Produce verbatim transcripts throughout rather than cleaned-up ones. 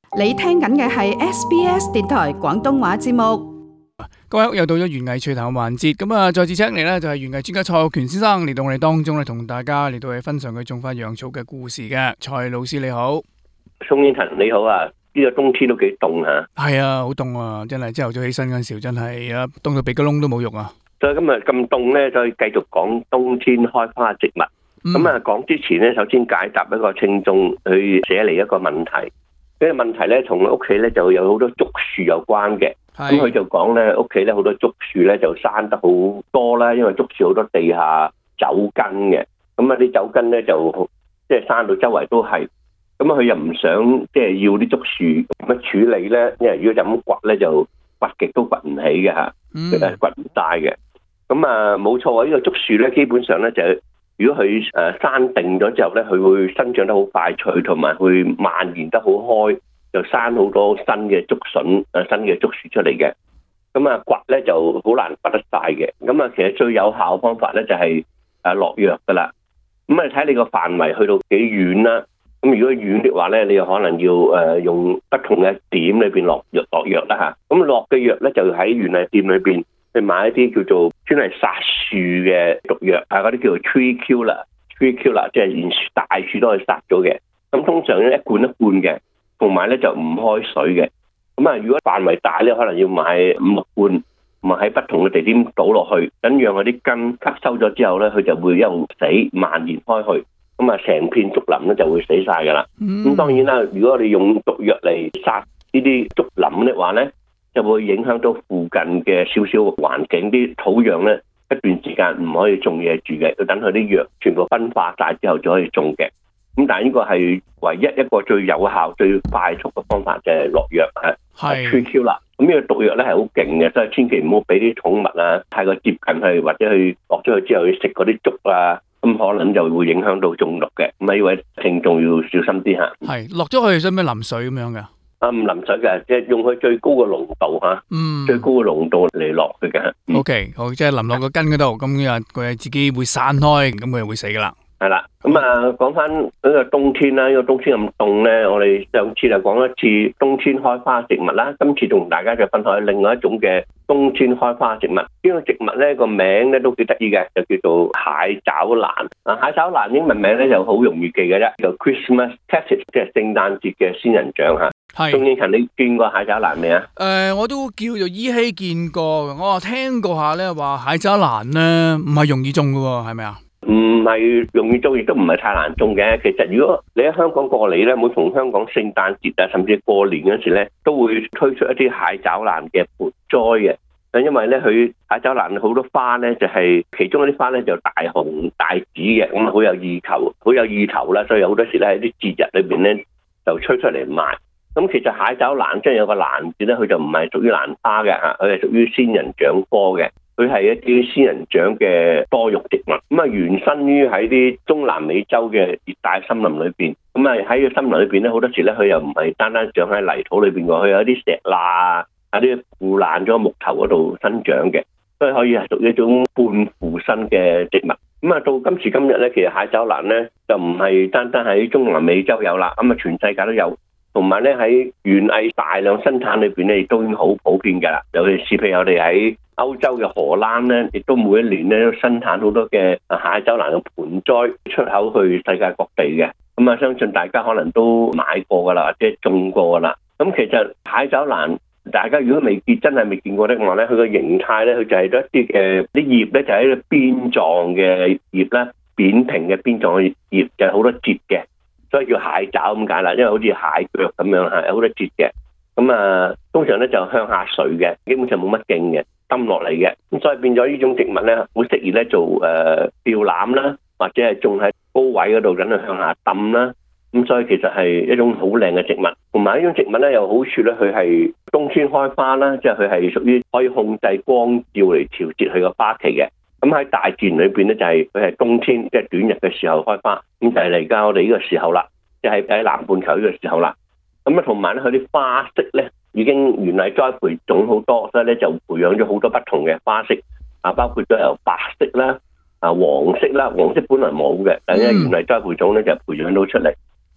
你聽緊嘅係 S B S 電台廣東話節目。 各位又到咗園藝趣談嘅環節，咁啊再次請嚟呢就係園藝專家蔡浩權先生嚟到我哋當中咧，同大家嚟到去分享佢種花養草嘅故事嘅。蔡老師你好。 宋英騰你好啊，呢個冬天都幾凍吓。 係啊，好凍啊，真係朝頭早起身嗰陣時候真係啊凍到鼻哥窿都冇肉啊。 所以今日咁凍咧，再繼續講冬天開花植物。咁啊講之前咧，首先解答一個聽眾去寫嚟一個問題。呢個問題咧，同屋企咧就有好多竹樹有關嘅。咁佢就講咧，屋企咧好多竹樹咧就生得好多啦，因為竹樹好多地下酒根嘅。咁啊啲酒根咧就即係生到周圍都係。咁啊佢又唔想即係要啲竹樹咁樣處理咧，因為如果就咁掘咧就掘極都掘唔起嘅嚇，誒掘唔晒嘅。咁啊冇錯啊，呢個竹樹咧基本上咧就係如果佢誒生定咗之後咧，佢會生長得好快脆，同埋會蔓延得好開，就生好多新嘅竹筍誒新嘅竹樹出嚟嘅。咁啊掘咧就好難掘得晒嘅。咁啊其實最有效方法咧就係誒落藥噶啦。咁啊睇你個範圍去到幾遠啦。咁如果遠的話咧，你又可能要誒用不同嘅點裏邊落藥落藥啦嚇。咁落嘅藥咧就喺園藝店裏邊去買一啲叫做專係殺樹嘅毒藥啊，嗰啲叫做 tree killer，tree killer 即係連大樹都可以殺咗嘅。咁通常咧一罐一罐嘅，同埋咧就唔開水嘅。咁啊，如果範圍大咧，可能要買五六罐，同埋喺不同嘅地點倒落去，等讓嗰啲根吸收咗之後咧，佢就會一路死蔓延開去。咁啊，成片竹林咧就會死晒噶啦。咁、嗯、當然啦，如果你用毒藥嚟殺呢啲竹林嘅話咧，就會影響到附近嘅少少環境，啲土壤咧一段時間唔可以種嘢住嘅，要等佢啲藥全部分化晒之後就可以種嘅。咁但係呢個係唯一一個最有效、最快速嘅方法，就係落藥係 tree killer 啦。咁呢個毒藥咧係好勁嘅，所以千祈唔好俾啲寵物啊太過接近佢，或者去落咗去之後去食嗰啲竹啊。咁可能就會影響到中毒嘅，咁啊呢位聽眾要小心啲嚇。 係落咗去使唔使淋水咁樣㗎？ 啊唔淋水嘅，即係用佢最高嘅濃度嚇，嗯，最高嘅濃度嚟落去嘅。 O K，好，即係淋落個根嗰度，咁啊佢自己會散開，咁佢就會死㗎啦。 係啦，咁啊講翻呢個冬天啦，呢個冬天咁凍咧，我哋上次就講一次冬天開花植物啦，今次同大家就分享另外一種嘅冬天開花植物。呢個植物咧個名咧都幾得意嘅，就叫做蟹爪蘭。啊，蟹爪蘭英文名咧就好容易記嘅啫，叫 Christmas cactus， 即係聖誕節嘅仙人掌嚇。係。宋英勤，你見過蟹爪蘭未啊？ 誒、呃，我都叫做依稀見過，我話聽過下咧，話蟹爪蘭咧唔係容易種嘅喎，係咪啊？ 唔係容易種，亦都唔係太難種嘅。其實如果你喺香港過嚟咧，每逢香港聖誕節啊，甚至過年嗰時咧，都會推出一啲蟹爪蘭嘅盆栽嘅。因為咧，佢蟹爪蘭好多花咧，就係、是、其中一啲花咧就大紅大紫嘅，咁好有意頭，好有意頭啦。所以好多時咧喺啲節日裏邊咧就吹出嚟賣。咁其實蟹爪蘭即係有個蘭字咧，佢就唔係屬於蘭花嘅嚇，佢係屬於仙人掌科嘅。佢係一啲仙人掌嘅多肉植物，咁啊原生於喺啲中南美洲嘅熱帶森林裏邊。咁啊喺個森林裏邊咧，好多時咧佢又唔係單單長喺泥土裏邊㗎，佢有啲石罅啊、啲腐爛咗木頭嗰度生長嘅，所以可以係屬於一種半附生嘅植物。咁啊到今時今日咧，其實蟹爪蘭咧就唔係單單喺中南美洲有啦，咁啊全世界都有。同埋咧喺園藝大量生產裏邊咧，亦都已經好普遍㗎啦。尤其是譬如我哋喺歐洲嘅荷蘭咧，亦都每一年咧都生產好多嘅蟹爪蘭嘅盆栽出口去世界各地嘅。咁啊，相信大家可能都買過㗎啦，或者種過㗎啦。咁其實蟹爪蘭，大家如果未見真係未見過的話咧，佢個形態咧，佢就係一啲嘅啲葉咧，就係一個邊狀嘅葉啦，扁平嘅邊狀嘅葉，就係好多節嘅。所以叫蟹爪咁解啦，因為好似蟹腳咁樣嚇，有好多節嘅。咁啊，通常咧就向下垂嘅，基本上冇乜莖嘅，冧落嚟嘅。咁所以變咗呢種植物咧，好適宜咧做誒吊籃啦，或者係種喺高位嗰度，等佢向下冧啦。咁所以其實係一種好靚嘅植物。同埋呢種植物咧有好處咧，佢係冬天開花啦，即係佢係屬於可以控制光照嚟調節佢個花期嘅。咁喺大自然裏邊咧，就係佢係冬天即係、就是、短日嘅時候開花，咁就係嚟緊我哋呢個時候啦，即係喺南半球呢個時候啦。咁啊，同埋咧佢啲花色咧已經園藝栽培種好多，所以咧就培養咗好多不同嘅花色啊，包括咗由白色啦、啊黃色啦，黃色本來冇嘅，但係因為園藝栽培種咧就培養到出嚟。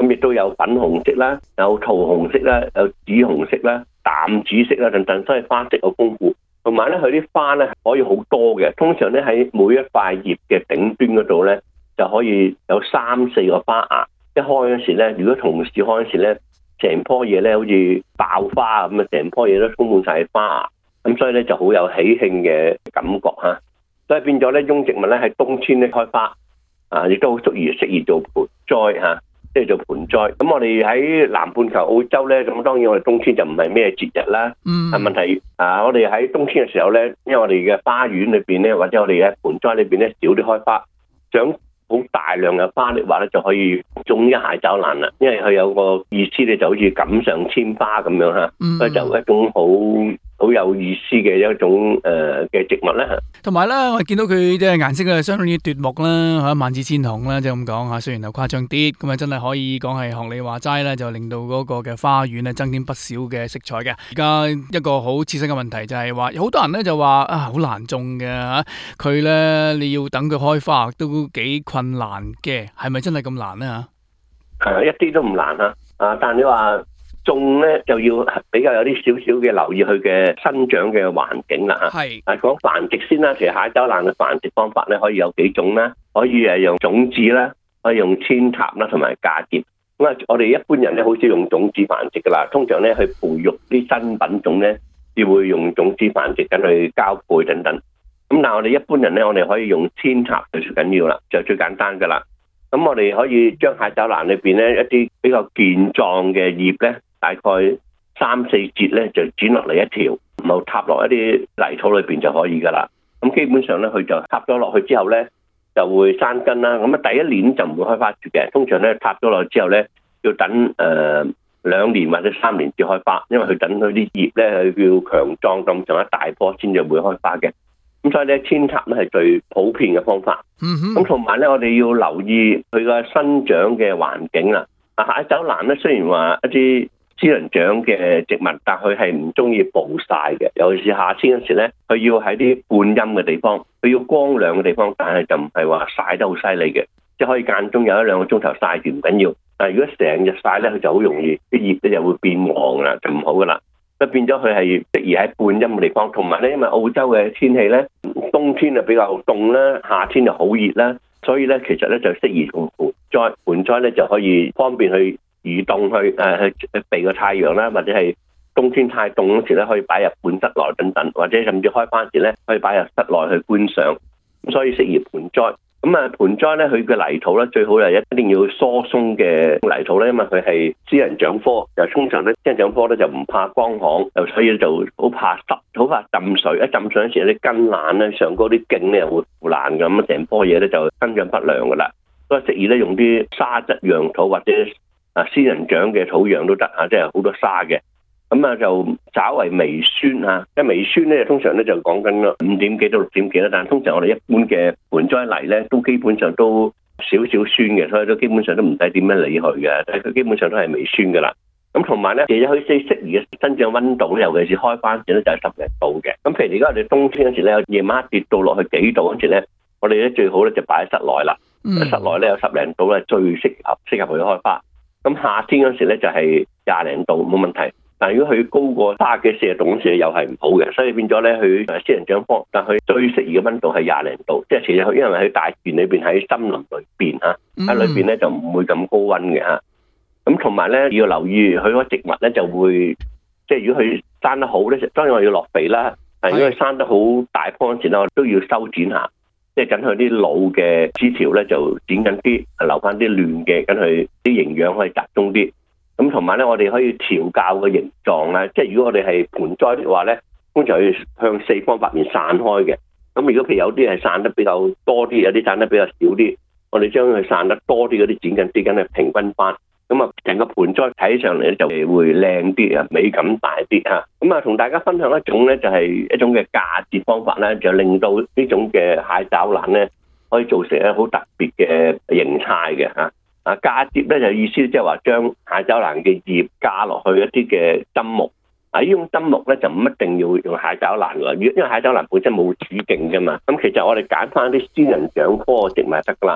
咁亦都有粉紅色啦，有桃紅色啦，有紫紅色啦、淡紫色啦等等，所以花色好豐富。同埋咧，佢啲花咧可以好多嘅，通常咧喺每一塊葉嘅頂端嗰度咧就可以有三四個花芽。一開嗰時咧，如果同時開嗰時咧，成棵嘢咧好似爆花咁啊，成棵嘢都充滿晒花芽，咁所以咧就好有喜慶嘅感覺嚇。所以變咗咧，翁植物咧喺冬天咧開花啊，亦都好適宜適宜做盆栽嚇。即係做盆栽，咁我哋喺南半球澳洲咧，咁當然我哋冬天就唔係咩節日啦。嗯。但問題啊，我哋喺冬天嘅時候咧，因為我哋嘅花園裏邊咧，或者我哋嘅盆栽裏邊咧少啲開花，想好大量嘅花的話咧，就可以種一蟹爪蘭啦。因為佢有個意思咧，就好似錦上添花咁樣嚇，嗯、所以就一種好好有意思嘅一種誒嘅、呃、植物咧嚇。 同埋咧，我見到佢即係顏色咧，相當於奪目啦，嚇萬紫千紅啦，即係咁講嚇。雖然又誇張啲，咁啊真係可以講係學你話齋咧，就令到嗰個嘅花園咧增添不少嘅色彩嘅。而家一個好切身嘅問題就係話，有好多人咧就話啊好難種嘅嚇，佢咧你要等佢開花都幾困難嘅，係咪真係咁難咧嚇？ 誒一啲都唔難啊！啊，但係你話種咧就要比較有啲少少嘅留意佢嘅生長嘅環境啦嚇。係。啊，講繁殖先啦，其實蟹爪蘭嘅繁殖方法咧可以有幾種啦，可以誒用種子啦，可以用扦插啦，同埋嫁接。咁啊，我哋一般人咧好少用種子繁殖噶啦，通常咧去培育啲新品種咧，只會用種子繁殖緊去交配等等。咁但係我哋一般人咧，我哋可以用扦插就最緊要啦，就最簡單噶啦。咁我哋可以將蟹爪蘭裏邊咧一啲比較健壯嘅葉咧，大概三四節咧就剪落嚟一條，然後插落一啲泥土裏邊就可以噶啦。咁基本上咧，佢就插咗落去之後咧，就會生根啦。咁啊，第一年就唔會開花住嘅。通常咧插咗落去之後咧，要等誒兩年或者三年至開花，因為佢等佢啲葉咧佢要強壯咁上一大棵先至會開花嘅。咁所以咧，扦插咧係最普遍嘅方法。咁同埋咧，我哋要留意佢個生長嘅環境啦。啊，蟹爪蘭咧雖然話一啲仙人掌嘅植物，但佢係唔中意暴曬嘅。尤其是夏天嗰時咧，佢要喺啲半陰嘅地方，佢要光亮嘅地方，但係就唔係話曬得好犀利嘅，即係可以間中有一兩個鐘頭曬住唔緊要。但係如果成日曬咧，佢就好容易啲葉咧就會變黃啦，就唔好噶啦。咁變咗佢係適宜喺半陰嘅地方，同埋咧，因為澳洲嘅天氣咧，冬天就比較凍啦，夏天就好熱啦，所以咧其實咧就適宜用盆栽，盆栽咧就可以方便去移動去誒、呃、去避個太陽啦，或者係冬天太凍嗰時咧可以擺入半室內等等，或者甚至開花時咧可以擺入室內去觀賞，咁所以適宜盆栽。咁啊，盆栽咧，佢嘅泥土咧最好係一定要疏鬆嘅泥土咧，因為佢係仙人掌科，就通常咧仙人掌科咧就唔怕乾旱，就所以就好怕濕，好怕浸水。一浸水嗰時啲根爛咧，上高啲莖咧又會腐爛嘅，咁成棵嘢咧就生長不良噶啦。所以適宜咧用啲沙質樣土或者啊仙人掌嘅土壤都得啊，即係好多沙嘅。咁啊就稍為微酸啊，即係微酸咧，通常咧就講緊五點幾到六點幾啦。但係通常我哋一般嘅盆栽泥咧，都基本上都少少酸嘅，所以都基本上都唔使點樣理佢嘅，但係佢基本上都係微酸噶啦。咁同埋咧，其實佢最適宜嘅生長溫度咧，尤其是開花時咧，就係十零度嘅。咁譬如而家我哋冬天嗰時咧，夜晚跌到落去幾度嗰時咧，我哋咧最好咧就擺喺室內啦。嗯、室內咧有十零度咧最適合適合佢開花。咁夏天嗰時咧就係廿零度冇問題。但係如果佢高過卅幾四十度嗰時又係唔好嘅，所以變咗咧佢誒仙人掌科，但佢最適宜嘅溫度係廿零度，即係其實佢因為喺大自然裏邊喺森林裏邊嚇，喺裏邊咧就唔會咁高溫嘅嚇。咁同埋咧要留意佢嗰植物咧就會，即係如果佢生得好咧，當然我要落肥啦。但係如果佢生得好大棵嗰時咧，我都要修剪下，即係緊佢啲老嘅枝條咧就剪緊啲，留翻啲嫩嘅，緊佢啲營養可以集中啲。咁同埋咧，我哋可以調校個形狀啦。即係如果我哋係盆栽嘅話咧，通常要向四方八面散開嘅。咁如果譬如有啲係散得比較多啲，有啲散得比較少啲，我哋將佢散得多啲嗰啲剪緊啲，緊係平均翻。咁啊，成個盆栽睇上嚟咧就會靚啲啊，美感大啲嚇。咁啊，同大家分享一種咧，就係一種嘅嫁接方法咧，就令到呢種嘅蟹爪蘭咧可以做成一個好特別嘅形態嘅嚇。啊，嫁接咧就意思即係話將蟹爪蘭嘅葉嫁落去一啲嘅針木。啊，呢種針木咧就唔一定要用蟹爪蘭㗎，因為蟹爪蘭本身冇主莖㗎嘛。咁其實我哋揀翻啲仙人掌科嘅植物就得㗎啦。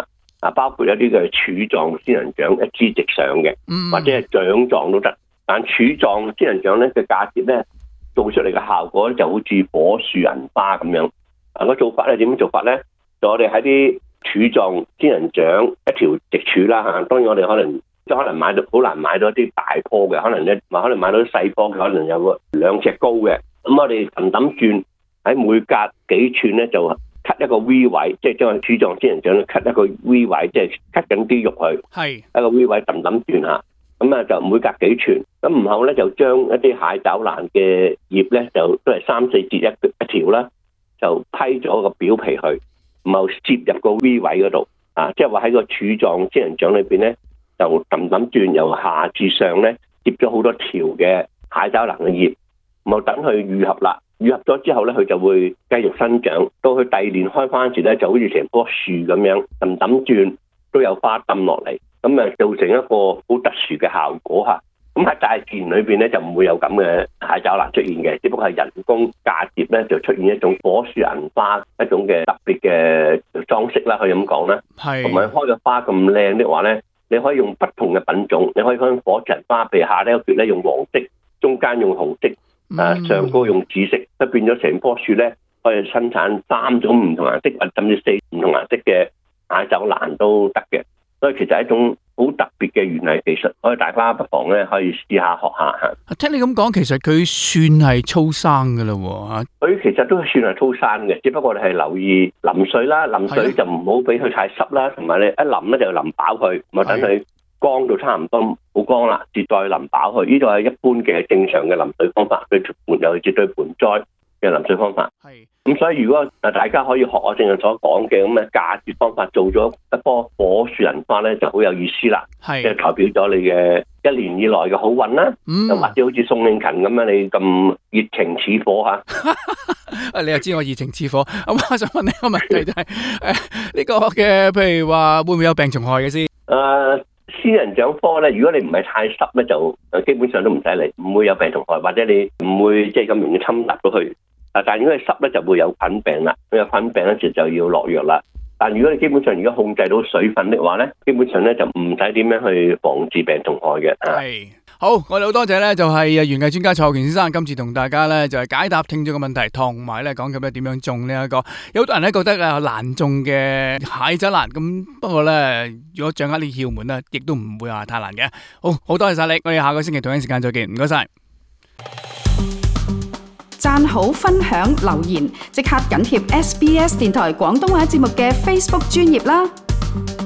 啊，包括一啲嘅柱狀仙人掌一支直上嘅，或者係掌狀都得。但柱狀仙人掌咧嘅嫁接咧，做出嚟嘅效果咧就好似火樹銀花咁樣。啊，個做法咧點樣做法咧？就我哋喺啲柱狀仙人掌一條直柱啦嚇，當然我哋可能即係可能買到好難買到一啲大棵嘅，可能咧可能買到啲細棵嘅，可能有個兩尺高嘅。咁我哋揼揼轉喺每隔幾寸咧就 cut 一個 V 位，即係將個柱狀仙人掌 cut 一個 V 位，即係 cut 緊啲肉去，係一個 V 位揼揼轉嚇。咁啊就每隔幾寸，咁然後咧就將一啲蟹爪蘭嘅葉咧就都係三四節一一條啦，就批咗個表皮去，然後接入個 V 位嗰度啊，即係話喺個柱狀仙人掌裏邊咧就揼揼轉由下至上咧接咗好多條嘅蟹爪蘭嘅葉，然後等佢愈合啦，愈合咗之後咧佢就會繼續生長，到佢第二年開花時咧就好似成棵樹咁樣揼揼轉都有花揼落嚟。咁啊，造成一個好特殊嘅效果嚇。咁喺大自然裏邊咧，就唔會有咁嘅蟹爪蘭出現嘅，只不過係人工嫁接咧，就出現一種火樹銀花一種嘅特別嘅裝飾啦，可以咁講啦。係。同埋開嘅花咁靚的話咧，你可以用不同嘅品種，你可以開火樹銀花，譬如下呢一橛咧用黃色，中間用紅色，啊上高用紫色，都變咗成棵樹咧可以生產三種唔同顏色，或甚至四唔同顏色嘅蟹爪蘭都得嘅。所以其實係一種好特別嘅園藝技術，所以大家不妨咧可以試下學下嚇。聽你咁講，其實佢算係粗生㗎啦喎。佢其實都算係粗生嘅，只不過你係留意淋水啦，淋水就唔好俾佢太濕啦，同埋你一淋咧就淋飽佢，咪等佢乾到差唔多好乾啦，至再淋飽佢。呢度係一般嘅正常嘅淋水方法，佢沒有絕對盆栽嘅淋水方法。係。咁所以如果啊大家可以學我正話所講嘅咁嘅嫁接方法，做咗一棵火樹銀花咧，就好有意思啦。係，即係代表咗你嘅一年以來嘅好運啦。嗯，又或者好似宋慶勤咁樣，你咁熱情似火嚇。啊，你又知我熱情似火。咁我想問你個問題就係誒呢個嘅，譬如話會唔會有病蟲害嘅先？誒，仙人掌科咧，如果你唔係太濕咧，就基本上都唔使理，唔會有病蟲害，或者你唔會即係咁容易侵襲到佢。啊！但如果係濕咧，就會有菌病啦。佢有菌病咧，就就要落藥啦。但如果你基本上如果控制到水分的話咧，基本上咧就唔使點樣去防治病蟲害嘅。係好，我哋好多謝咧，就係園藝專家蔡浩權先生，今次同大家咧就係解答聽眾嘅問題，同埋咧講緊咧點樣種呢一個。有好多人咧覺得啊難種嘅蟹爪蘭，咁不過咧如果掌握呢竅門咧，亦都唔會話太難嘅。好，好多謝晒你，我哋下個星期同一時間再見，唔該晒。 讚好、分享、留言，即刻緊貼 S B S 電台廣東話節目嘅 Facebook 專頁啦！